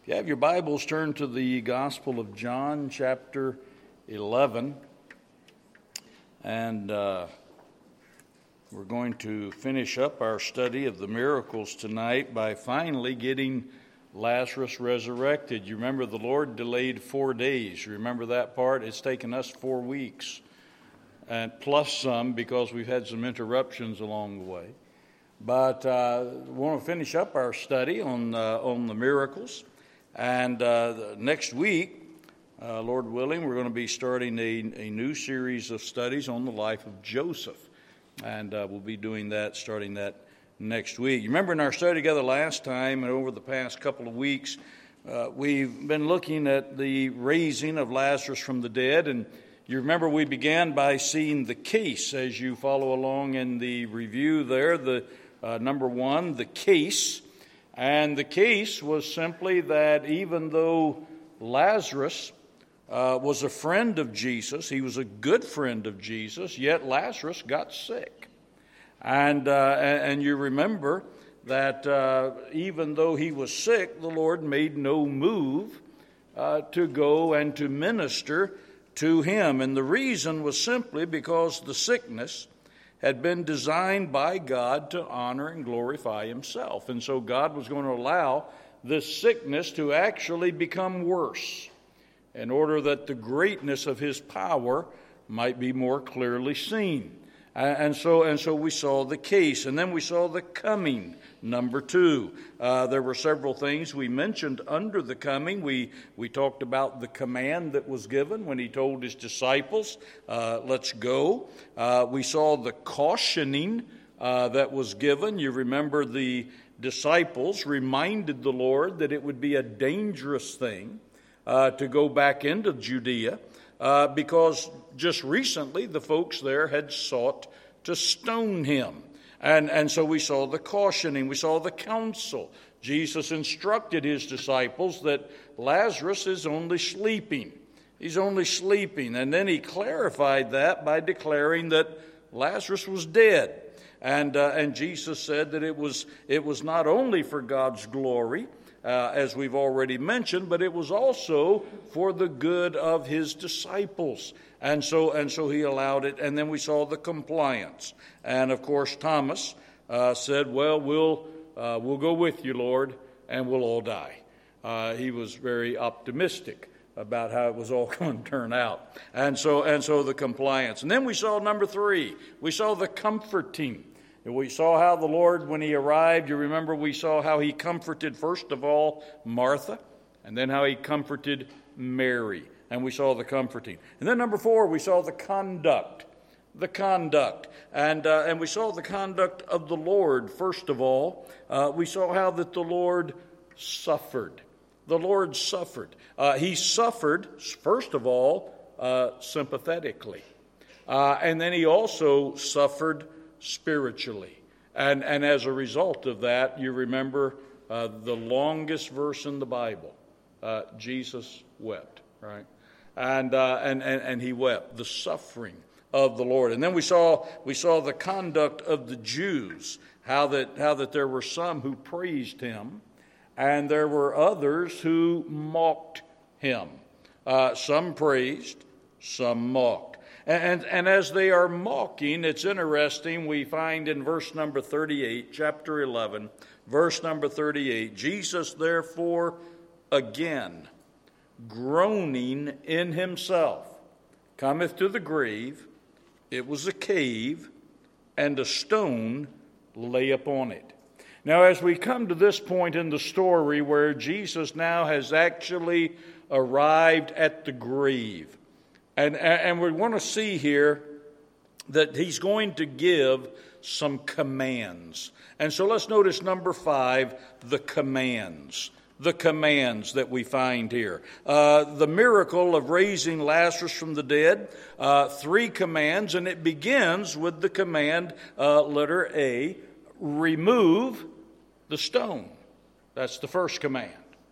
If you have your Bibles, turn to the Gospel of John, chapter 11. And we're going to finish up our study of the miracles tonight by finally getting Lazarus resurrected. You remember the Lord delayed 4 days. You remember that part? It's taken us 4 weeks, and plus some because we've had some interruptions along the way. But we want to finish up our study on the miracles. And next week, Lord willing, we're going to be starting a new series of studies on the life of Joseph. And we'll be doing that, starting that next week. You remember in our study together last time and over the past couple of weeks, we've been looking at the raising of Lazarus from the dead. And you remember we began by seeing the case as you follow along in the review there. The number one, the case. And the case was simply that even though Lazarus was a friend of Jesus, he was a good friend of Jesus, yet Lazarus got sick. And you remember that even though he was sick, the Lord made no move to go and to minister to him. And the reason was simply because the sickness had been designed by God to honor and glorify himself. And so God was going to allow this sickness to actually become worse in order that the greatness of his power might be more clearly seen. And so we saw the case, and then we saw the coming, number two. There were several things we mentioned under the coming. We talked about the command that was given when he told his disciples, let's go. We saw the cautioning that was given. You remember the disciples reminded the Lord that it would be a dangerous thing to go back into Judea, because just recently the folks there had sought to stone him. And so we saw the cautioning, we saw the counsel. Jesus instructed his disciples that Lazarus is only sleeping. He's only sleeping. And then he clarified that by declaring that Lazarus was dead. And Jesus said that it was not only for God's glory, as we've already mentioned, but it was also for the good of his disciples. And so he allowed it. And then we saw the compliance. And of course, Thomas said, well, we'll go with you, Lord, and we'll all die. He was very optimistic about how it was all going to turn out. And so the compliance. And then we saw number three. We saw the comforting. We saw how the Lord, when he arrived, you remember we saw how he comforted, first of all, Martha, and then how he comforted Mary. And we saw the comforting. And then number four, we saw the conduct. The conduct. And we saw the conduct of the Lord, first of all. We saw how that the Lord suffered. The Lord suffered. He suffered, first of all, sympathetically. And then he also suffered spiritually. And as a result of that, you remember the longest verse in the Bible, Jesus wept, right? And he wept, the suffering of the Lord. And then we saw the conduct of the Jews, how that there were some who praised him, and there were others who mocked him. Some praised, some mocked. And as they are mocking, it's interesting, we find in verse number 38, chapter 11, verse number 38, Jesus therefore again, groaning in himself, cometh to the grave. It was a cave, and a stone lay upon it. Now, as we come to this point in the story where Jesus now has actually arrived at the grave, and we want to see here that he's going to give some commands. And so let's notice number 5, the commands. The commands that we find here. The miracle of raising Lazarus from the dead, 3 commands, and it begins with the command, letter A, remove the stone. That's the first command.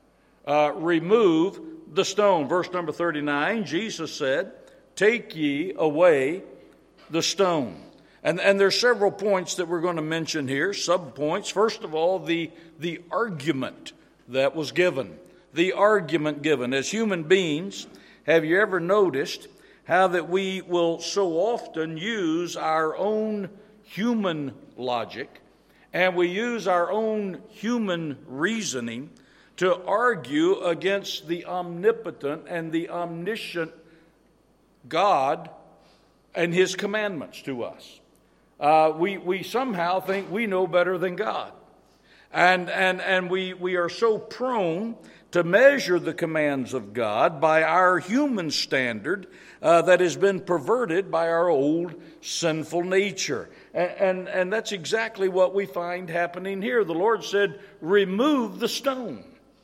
Remove the stone. Verse number 39, Jesus said, take ye away the stone. And there's several points that we're going to mention here, sub-points. First of all, the argument that was given. the argument given. As human beings, have you ever noticed how that we will so often use our own human logic and we use our own human reasoning to argue against the omnipotent and the omniscient God and His commandments to us? We somehow think we know better than God. And we are so prone to measure the commands of God by our human standard that has been perverted by our old sinful nature. And that's exactly what we find happening here. The Lord said, remove the stone.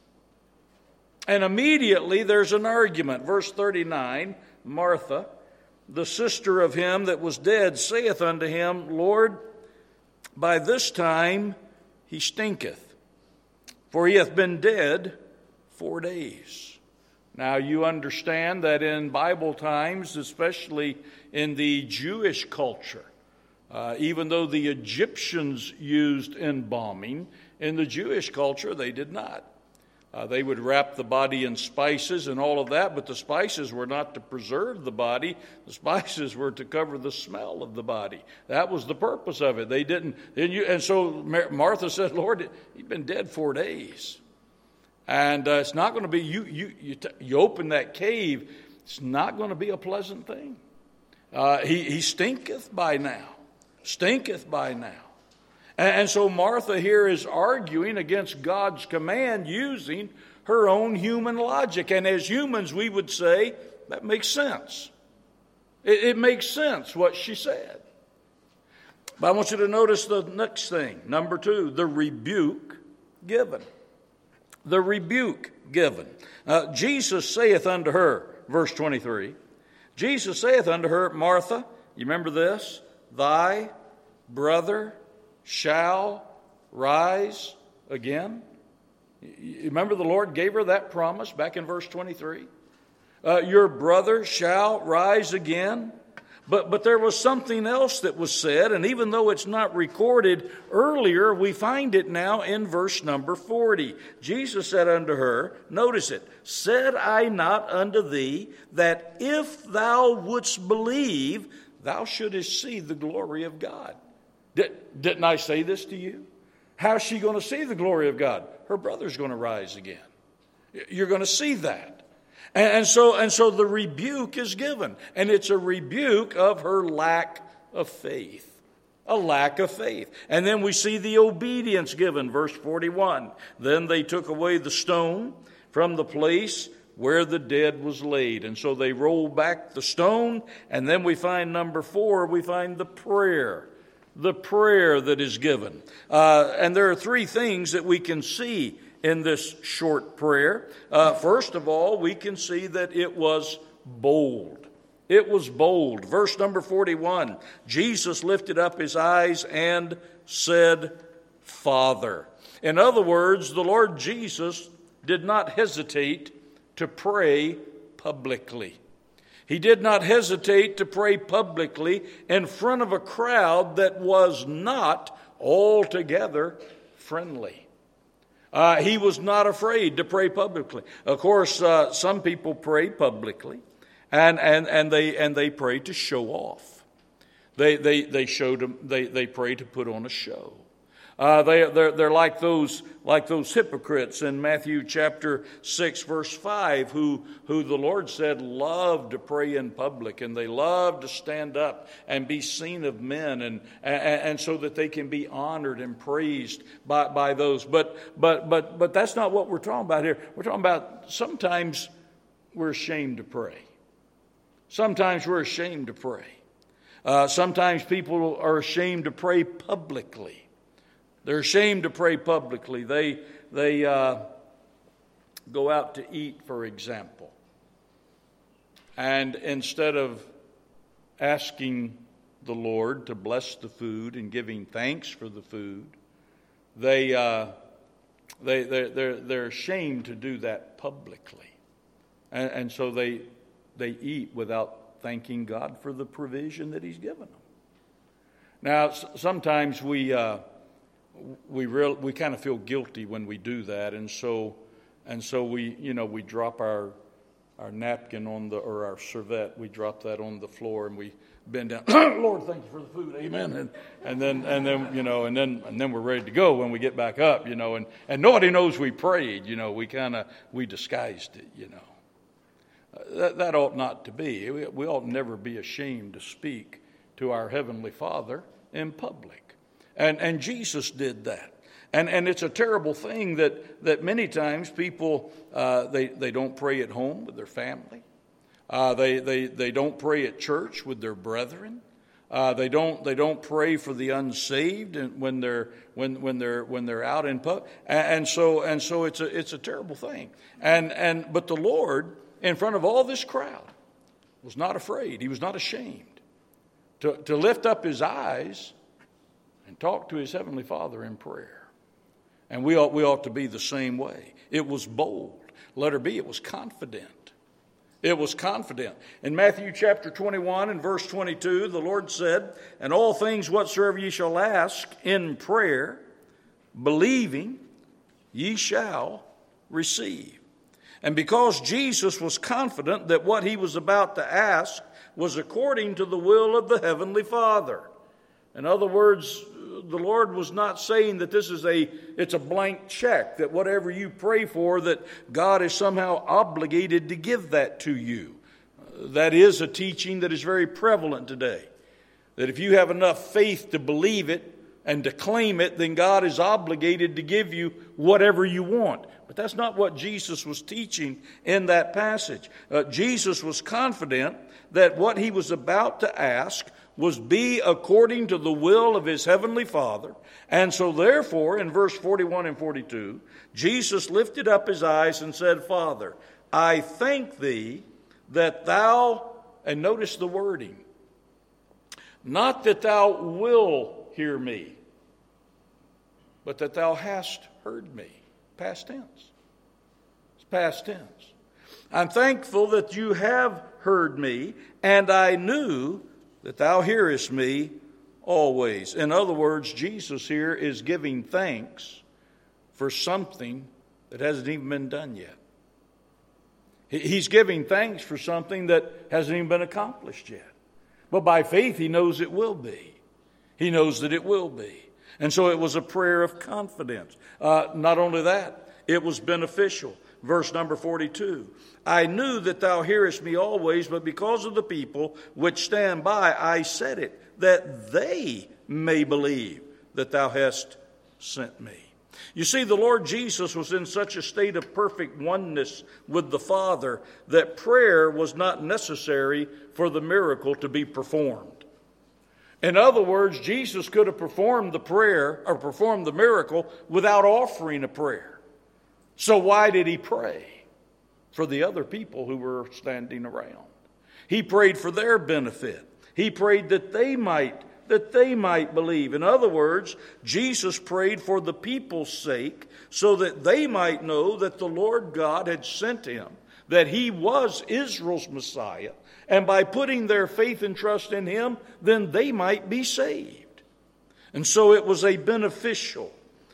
And immediately there's an argument. Verse 39, Martha, the sister of him that was dead, saith unto him, Lord, by this time he stinketh, for he hath been dead 4 days. Now you understand that in Bible times, especially in the Jewish culture, even though the Egyptians used embalming, in the Jewish culture they did not. They would wrap the body in spices and all of that, but the spices were not to preserve the body. The spices were to cover the smell of the body. That was the purpose of it. They didn't. And so Martha said, Lord, he's been dead 4 days. And it's not going to be, you open that cave, it's not going to be a pleasant thing. He stinketh by now. Stinketh by now. And so Martha here is arguing against God's command using her own human logic. And as humans, we would say, that makes sense. It makes sense what she said. But I want you to notice the next thing. Number 2, the rebuke given. The rebuke given. Jesus saith unto her, verse 23, Jesus saith unto her, Martha, you remember this? Thy brother shall rise again. You remember the Lord gave her that promise back in verse 23? Your brother shall rise again. But there was something else that was said, and even though it's not recorded earlier, we find it now in verse number 40. Jesus said unto her, notice it, said I not unto thee that if thou wouldst believe, thou shouldest see the glory of God? Didn't I say this to you? How's she going to see the glory of God? Her brother's going to rise again. You're going to see that. And so the rebuke is given. And it's a rebuke of her lack of faith. A lack of faith. And then we see the obedience given. Verse 41. Then they took away the stone from the place where the dead was laid. And so they rolled back the stone. And then we find number 4, we find the prayer. The prayer that is given. And there are 3 things that we can see in this short prayer. First of all, we can see that it was bold. It was bold. Verse number 41, Jesus lifted up his eyes and said, Father. In other words, the Lord Jesus did not hesitate to pray publicly. He did not hesitate to pray publicly in front of a crowd that was not altogether friendly. He was not afraid to pray publicly. Of course, some people pray publicly, and they pray to show off. They pray to put on a show. They're like those hypocrites in Matthew chapter 6 verse 5 who the Lord said love to pray in public, and they love to stand up and be seen of men and so that they can be honored and praised by those. But that's not what we're talking about here. We're talking about sometimes we're ashamed to pray. Sometimes we're ashamed to pray. Sometimes people are ashamed to pray publicly. They're ashamed to pray publicly. They go out to eat, for example. And instead of asking the Lord to bless the food and giving thanks for the food, they're ashamed to do that publicly. And so they eat without thanking God for the provision that He's given them. Now, sometimes we kind of feel guilty when we do that, and so And so we drop our napkin or our serviette, we drop that on the floor and we bend down. Lord, thank you for the food, amen. And then we're ready to go when we get back up, and nobody knows we prayed, we disguised it, That ought not to be. We ought never be ashamed to speak to our Heavenly Father in public. And Jesus did that. And it's a terrible thing that many times people, they don't pray at home with their family. They don't pray at church with their brethren. They don't pray for the unsaved when they're out in public. And so it's a terrible thing. But the Lord, in front of all this crowd, was not afraid. He was not ashamed to lift up his eyes and talk to his Heavenly Father in prayer. And we ought to be the same way. It was bold. Letter B, it was confident. It was confident. In Matthew chapter 21 and verse 22, the Lord said, "And all things whatsoever ye shall ask in prayer, believing, ye shall receive." And because Jesus was confident that what he was about to ask was according to the will of the Heavenly Father. In other words, the Lord was not saying that it's a blank check, that whatever you pray for, that God is somehow obligated to give that to you. That is a teaching that is very prevalent today. That if you have enough faith to believe it and to claim it, then God is obligated to give you whatever you want. But that's not what Jesus was teaching in that passage. Jesus was confident that what he was about to ask was be according to the will of his Heavenly Father. And so therefore, in verse 41 and 42, Jesus lifted up his eyes and said, "Father, I thank thee that thou," and notice the wording, "not that thou will hear me, but that thou hast heard me." Past tense. It's past tense. "I'm thankful that you have heard me, and I knew that thou hearest me always." In other words, Jesus here is giving thanks for something that hasn't even been done yet. He's giving thanks for something that hasn't even been accomplished yet. But by faith, he knows it will be. He knows that it will be. And so it was a prayer of confidence. Not only that, it was beneficial. Verse number 42, "I knew that thou hearest me always, but because of the people which stand by, I said it, that they may believe that thou hast sent me." You see, the Lord Jesus was in such a state of perfect oneness with the Father that prayer was not necessary for the miracle to be performed. In other words, Jesus could have performed the prayer or performed the miracle without offering a prayer. So why did he pray? For the other people who were standing around. He prayed for their benefit. He prayed that they might believe. In other words, Jesus prayed for the people's sake so that they might know that the Lord God had sent him, that he was Israel's Messiah, and by putting their faith and trust in him, then they might be saved. And so it was a beneficial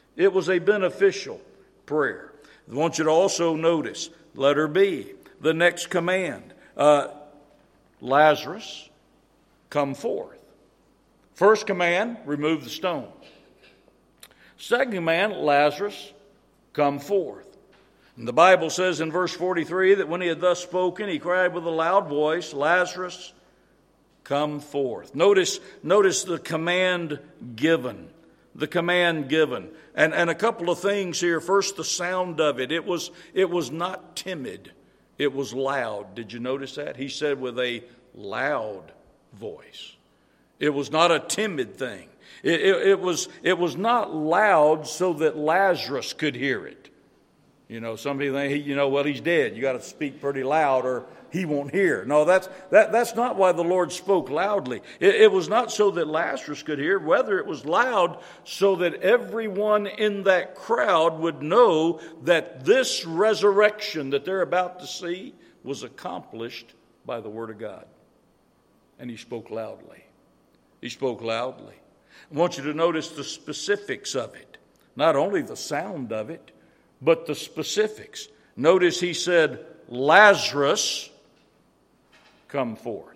prayer. I want you to also notice, letter B, the next command. Lazarus, come forth. First command, remove the stone. Second command, Lazarus, come forth. And the Bible says in verse 43 that when he had thus spoken, he cried with a loud voice, "Lazarus, come forth." Notice the command given. The command given. And a couple of things here. First, the sound of it. It was not timid. It was loud. Did you notice that? He said with a loud voice. It was not a timid thing. It was not loud so that Lazarus could hear it. Somebody think, well, he's dead. You got to speak pretty loud or he won't hear. No, that's not why the Lord spoke loudly. It was not so that Lazarus could hear. Whether it was loud so that everyone in that crowd would know that this resurrection that they're about to see was accomplished by the Word of God. And he spoke loudly. He spoke loudly. I want you to notice the specifics of it. Not only the sound of it, but the specifics. Notice he said, Lazarus, come forth.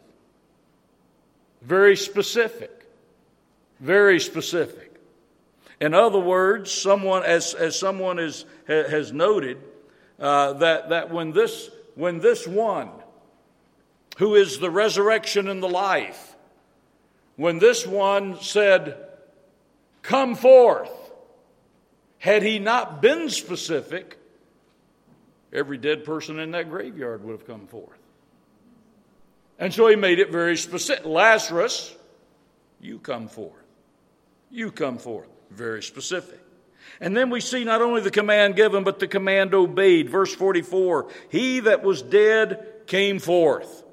Very specific. Very specific. In other words, someone has noted that when this one who is the resurrection and the life, when this one said, come forth, had he not been specific, every dead person in that graveyard would have come forth. And so he made it very specific. Lazarus, you come forth. You come forth. Very specific. And then we see not only the command given, but the command obeyed. Verse 44, he that was dead came forth,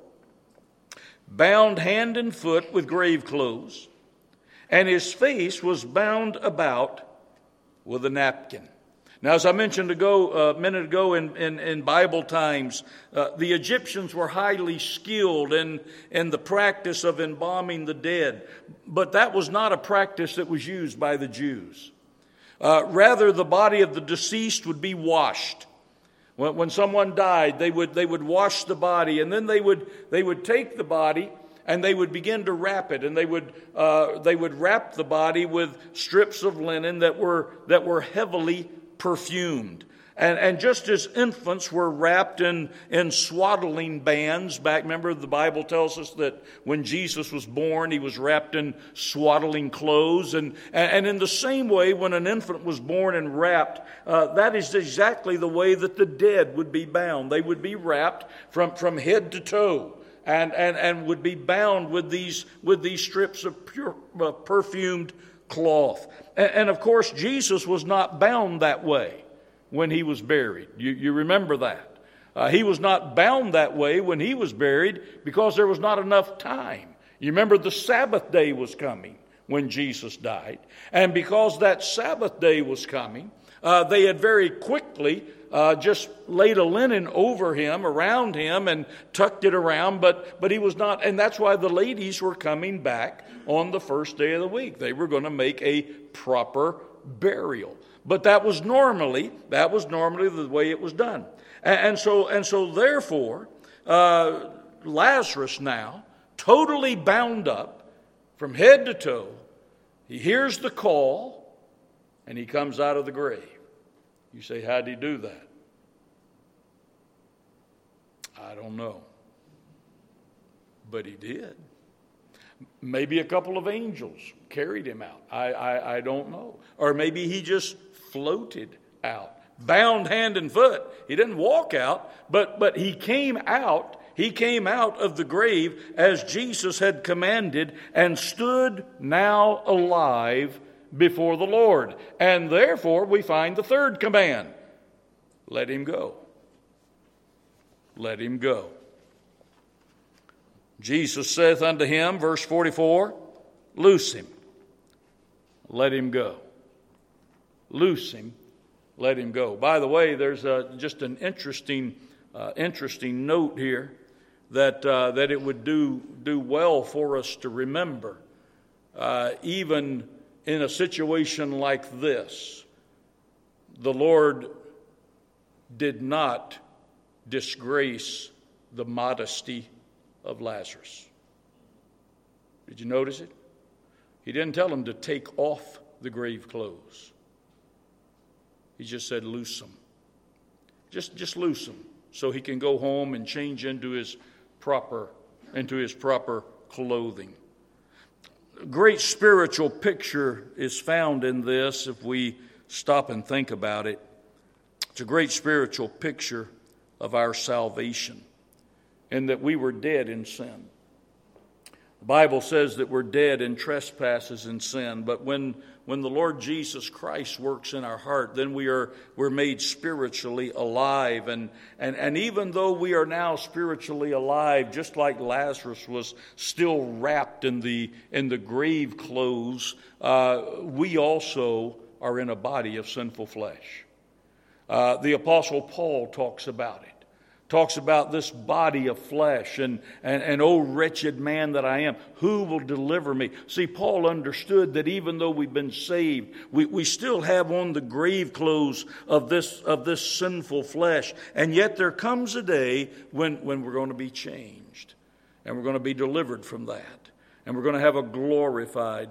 bound hand and foot with grave clothes, and his face was bound about with a napkin. Now, as I mentioned a minute ago in Bible times, the Egyptians were highly skilled in the practice of embalming the dead. But that was not a practice that was used by the Jews. Rather, the body of the deceased would be washed. When someone died, they would wash the body, and then they would take the body and they would begin to wrap it, and they would wrap the body with strips of linen that were heavily perfumed. And just as infants were wrapped in swaddling bands, remember the Bible tells us that when Jesus was born, he was wrapped in swaddling clothes. And in the same way, when an infant was born and wrapped, that is exactly the way that the dead would be bound. They would be wrapped from head to toe and would be bound with these strips of pure perfumed cloth. And of course, Jesus was not bound that way when he was buried. You remember that. He was not bound that way when he was buried because there was not enough time. You remember the Sabbath day was coming when Jesus died. And because that Sabbath day was coming, they had very quickly just laid a linen over him, around him, and tucked it around, but he was not, and that's why the ladies were coming back on the first day of the week. They were going to make a proper burial. But that was normally the way it was done. And so therefore, Lazarus now, totally bound up from head to toe, he hears the call, and he comes out of the grave. You say, how did he do that? I don't know. But he did. Maybe a couple of angels carried him out. I don't know. Or maybe he just floated out, bound hand and foot. He didn't walk out, but he came out. He came out of the grave as Jesus had commanded and stood now alive before the Lord. And therefore we find the third command. Let him go. Let him go. Jesus saith unto him, verse 44, loose him. Let him go. Loose him. Let him go. By the way, there's just an interesting note here that it would do well for us to remember, even in a situation like this. The Lord did not disgrace the modesty of Lazarus. Did you notice it? He didn't tell him to take off the grave clothes. He just said, loose him. Just loose him so he can go home and change into his proper clothing. A great spiritual picture is found in this if we stop and think about it. It's a great spiritual picture of our salvation, and that we were dead in sin. The Bible says that we're dead in trespasses and sin, but when the Lord Jesus Christ works in our heart, then we're made spiritually alive. And even though we are now spiritually alive, just like Lazarus was still wrapped in the grave clothes, we also are in a body of sinful flesh. The Apostle Paul talks about it. talks about this body of flesh and oh wretched man that I am, who will deliver me? See, Paul understood that even though we've been saved, we still have on the grave clothes of this sinful flesh. And yet there comes a day when we're going to be changed. And we're going to be delivered from that. And we're going to have a glorified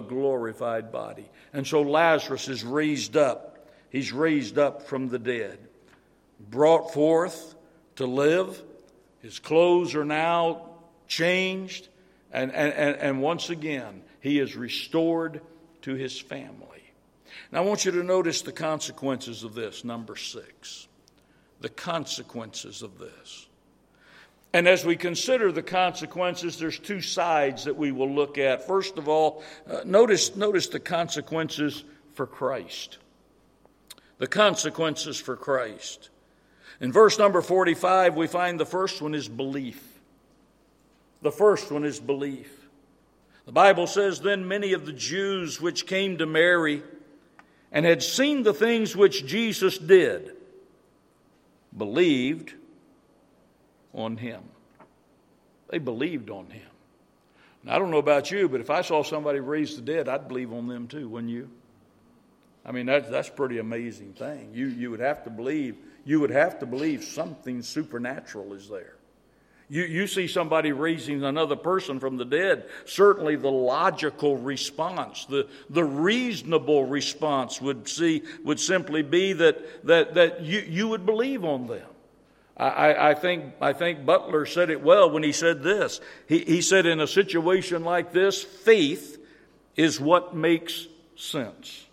body. And so Lazarus is raised up. He's raised up from the dead. Brought forth to live. His clothes are now changed. And once again, he is restored to his family. Now I want you to notice the consequences of this, number 6. The consequences of this. And as we consider the consequences, there's 2 sides that we will look at. First of all, notice the consequences for Christ. The consequences for Christ. In verse number 45, we find the first one is belief. The first one is belief. The Bible says, then many of the Jews which came to Mary and had seen the things which Jesus did, believed on him. They believed on him. Now, I don't know about you, but if I saw somebody raise the dead, I'd believe on them too, wouldn't you? I mean, that's a pretty amazing thing. You would have to believe. You would have to believe something supernatural is there. You see somebody raising another person from the dead, certainly the logical response, the reasonable response would simply be that you would believe on them. I think Butler said it well when he said this. He said, in a situation like this, faith is what makes sense.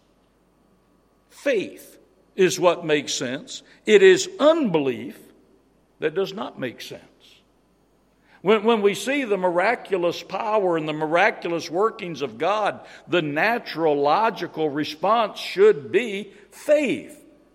Faith is what makes sense. It is unbelief that does not make sense. When we see the miraculous power and the miraculous workings of God, the natural, logical response should be faith.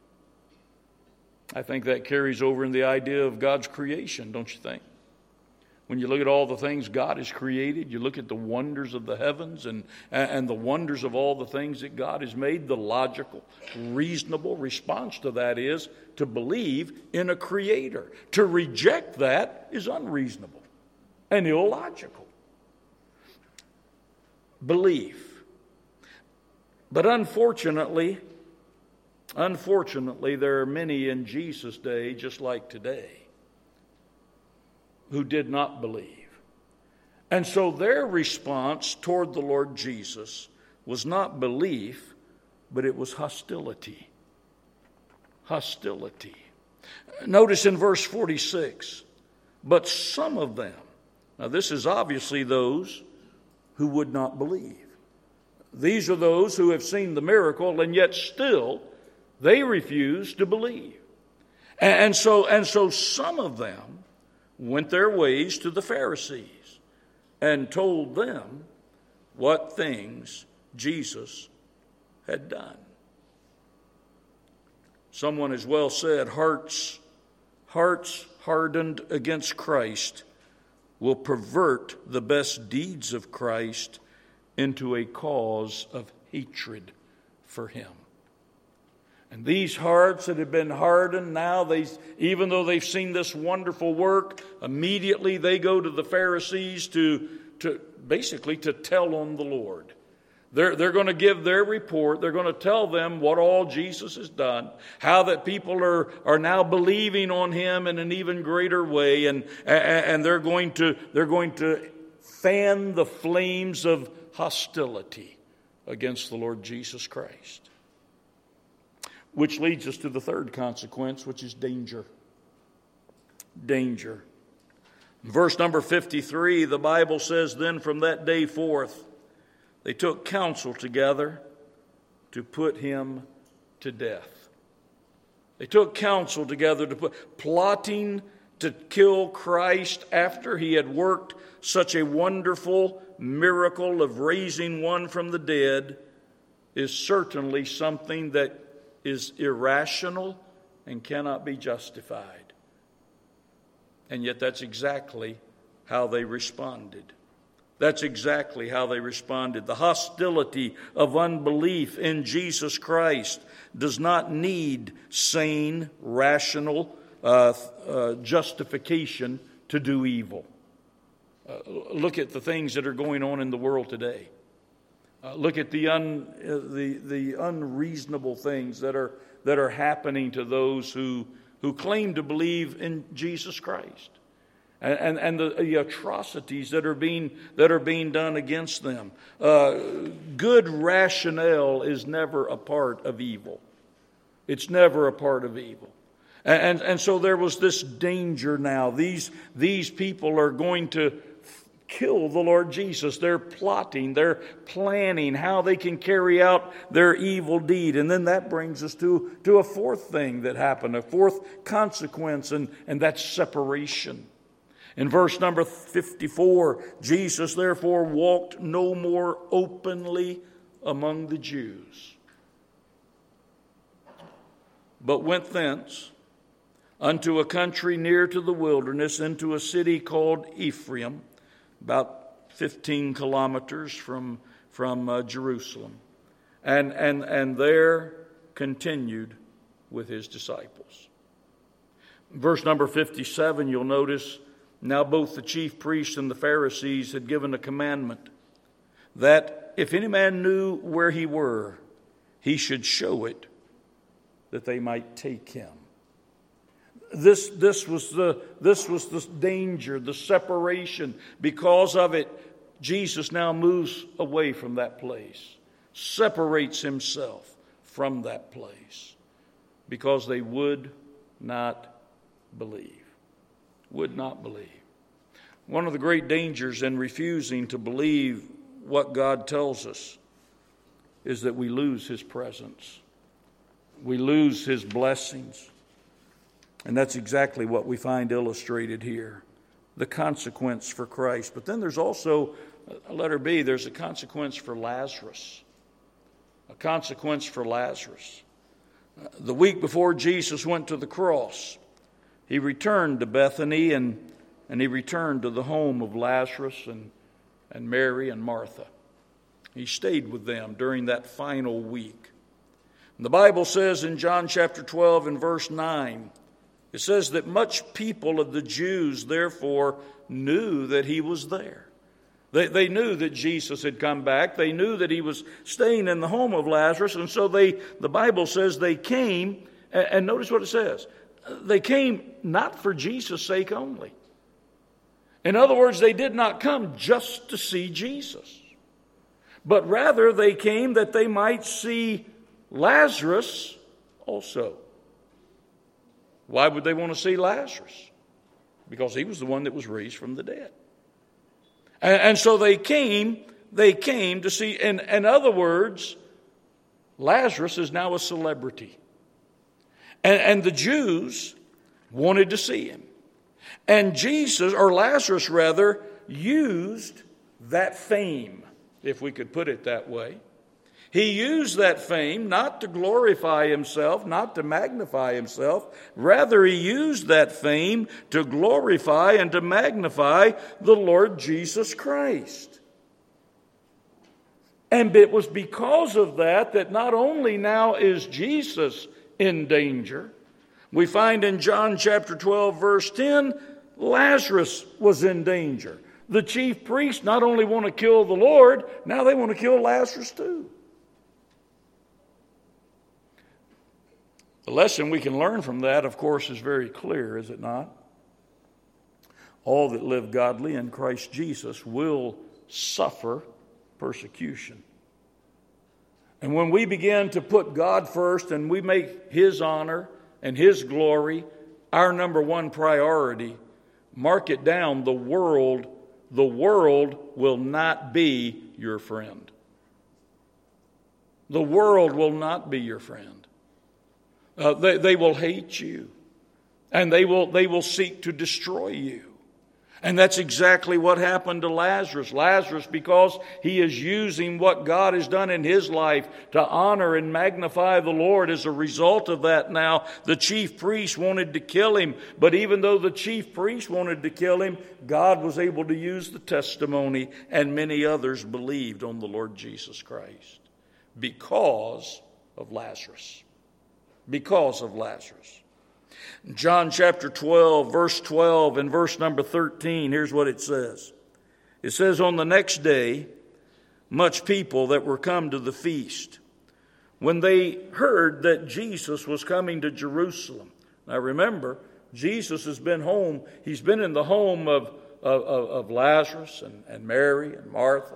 I think that carries over in the idea of God's creation, don't you think? When you look at all the things God has created, you look at the wonders of the heavens and the wonders of all the things that God has made, the logical, reasonable response to that is to believe in a creator. To reject that is unreasonable and illogical. Belief. But unfortunately, there are many in Jesus' day, just like today, who did not believe. And so their response toward the Lord Jesus was not belief, but it was hostility. Hostility. Notice in verse 46, but some of them, now this is obviously those who would not believe. These are those who have seen the miracle and yet still they refuse to believe. And so some of them went their ways to the Pharisees and told them what things Jesus had done. Someone has well said, hearts hardened against Christ will pervert the best deeds of Christ into a cause of hatred for him. And these hearts that have been hardened now, even though they've seen this wonderful work, immediately they go to the Pharisees to basically to tell on the Lord. They're going to give their report. They're going to tell them what all Jesus has done, how that people are now believing on him in an even greater way, and they're going to fan the flames of hostility against the Lord Jesus Christ. Which leads us to the third consequence, which is danger. Danger. Verse number 53, the Bible says, then from that day forth, they took counsel together to put him to death. They took counsel together plotting to kill Christ after he had worked such a wonderful miracle of raising one from the dead is certainly something that is irrational and cannot be justified. And yet that's exactly how they responded. That's exactly how they responded. The hostility of unbelief in Jesus Christ does not need sane, rational, justification to do evil. Look at the things that are going on in the world today. Look at the unreasonable things that are happening to those who claim to believe in Jesus Christ, and the atrocities that are being done against them. Good rationale is never a part of evil. It's never a part of evil. And so there was this danger now. These people are going to kill the Lord Jesus. They're plotting, they're planning how they can carry out their evil deed. And then that brings us to a fourth thing that happened, a fourth consequence, and that's separation. In verse number 54, Jesus therefore walked no more openly among the Jews, but went thence unto a country near to the wilderness, into a city called Ephraim, about 15 kilometers from Jerusalem, and there continued with his disciples. Verse number 57, you'll notice, now both the chief priests and the Pharisees had given a commandment that if any man knew where he were, he should show it, that they might take him. This was the danger, the separation. Because of it, Jesus now moves away from that place, separates himself from that place, because they would not believe. Would not believe. One of the great dangers in refusing to believe what God tells us is that we lose his presence. We lose his blessings. And that's exactly what we find illustrated here, the consequence for Christ. But then there's also, letter B, there's a consequence for Lazarus. A consequence for Lazarus. The week before Jesus went to the cross, he returned to Bethany and he returned to the home of Lazarus and Mary and Martha. He stayed with them during that final week. And the Bible says in John chapter 12 and verse 9, it says that much people of the Jews, therefore, knew that he was there. They knew that Jesus had come back. They knew that he was staying in the home of Lazarus. And so the Bible says they came, and notice what it says. They came not for Jesus' sake only. In other words, they did not come just to see Jesus, but rather they came that they might see Lazarus also. Why would they want to see Lazarus? Because he was the one that was raised from the dead. And so they came to see, in other words, Lazarus is now a celebrity. And the Jews wanted to see him. And Jesus, or Lazarus rather, used that fame, if we could put it that way. He used that fame not to glorify himself, not to magnify himself. Rather, he used that fame to glorify and to magnify the Lord Jesus Christ. And it was because of that not only now is Jesus in danger. We find in John chapter 12, verse 10, Lazarus was in danger. The chief priests not only want to kill the Lord, now they want to kill Lazarus too. The lesson we can learn from that, of course, is very clear, is it not? All that live godly in Christ Jesus will suffer persecution. And when we begin to put God first and we make his honor and his glory our number one priority, mark it down, the world will not be your friend. The world will not be your friend. They will hate you, and they will seek to destroy you. And that's exactly what happened to Lazarus. Lazarus, because he is using what God has done in his life to honor and magnify the Lord, as a result of that now, the chief priest wanted to kill him. But even though the chief priest wanted to kill him, God was able to use the testimony, and many others believed on the Lord Jesus Christ because of Lazarus. Because of Lazarus. John chapter 12, verse 12 and verse number 13, here's what it says. It says, on the next day, much people that were come to the feast, when they heard that Jesus was coming to Jerusalem. Now remember, Jesus has been home. He's been in the home of Lazarus and Mary and Martha.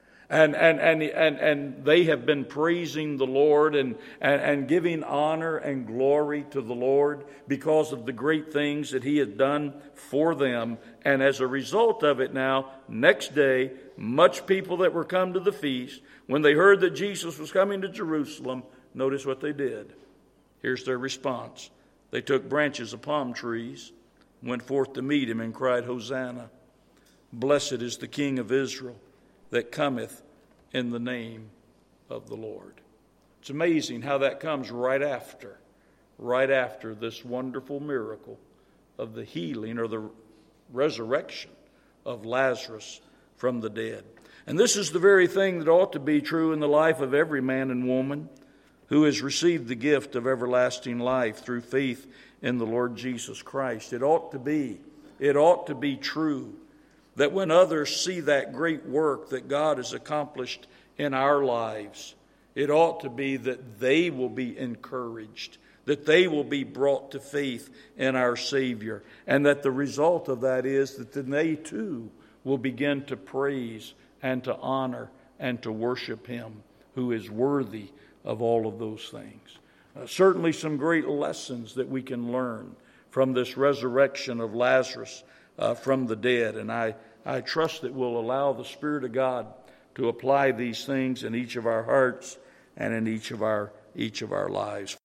And they have been praising the Lord and giving honor and glory to the Lord because of the great things that he had done for them. And as a result of it now, next day, much people that were come to the feast, when they heard that Jesus was coming to Jerusalem, notice what they did. Here's their response. They took branches of palm trees, went forth to meet him, and cried, Hosanna! Blessed is the King of Israel that cometh in the name of the Lord. It's amazing how that comes right after this wonderful miracle of the healing or the resurrection of Lazarus from the dead. And this is the very thing that ought to be true in the life of every man and woman who has received the gift of everlasting life through faith in the Lord Jesus Christ. It ought to be true that when others see that great work that God has accomplished in our lives, it ought to be that they will be encouraged, that they will be brought to faith in our Savior, and that the result of that is that then they too will begin to praise and to honor and to worship him who is worthy of all of those things. Certainly some great lessons that we can learn from this resurrection of Lazarus from the dead. And I trust that we'll allow the Spirit of God to apply these things in each of our hearts and in each of our lives.